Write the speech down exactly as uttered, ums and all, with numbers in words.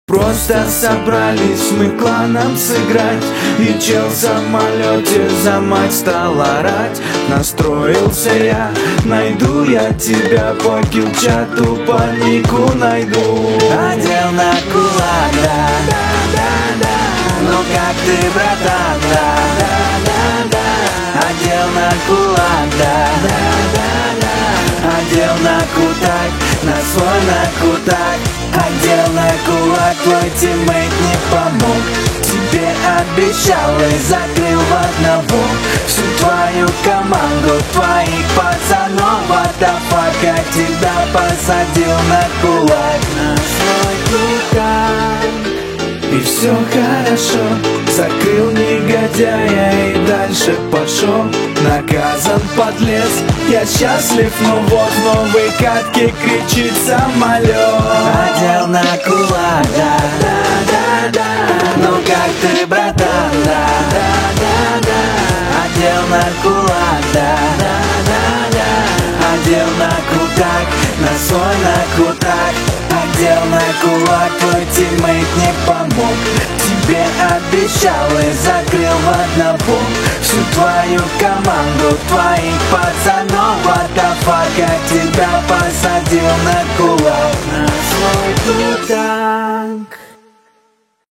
Просто собрались мы кланом сыграть, и чел в самолете за мать стал орать. Настроился я, найду я тебя по килчату, по нику найду. Одел на кулак, да, да, да, да. Ну как ты, братан, да, да, да, да. Одел на кулак, да, да, да, да. Одел на кутак, на свой на кутак. Одел на кулак, твой тиммейт не помог. Тебе обещал и закрыл в одного всю твою команду, твоих пацанов. What the fuck, я тебя посадил на кулак, на свой кулак. И все хорошо, закрыл негодяя и дальше пошел. Наказан подлец, я счастлив, но вот в новой катке кричит самолет. Одел на кулак, да, да, да, да. Ну как ты, братан, да, да, да, да. Одел на кулак, да, да, да, да. Одел на кутак, на свой на кутак. Одел на кулак, твой тиммейт не помог. Тебе обещал и закрыл в одного всю твою команду, твоих пацанов.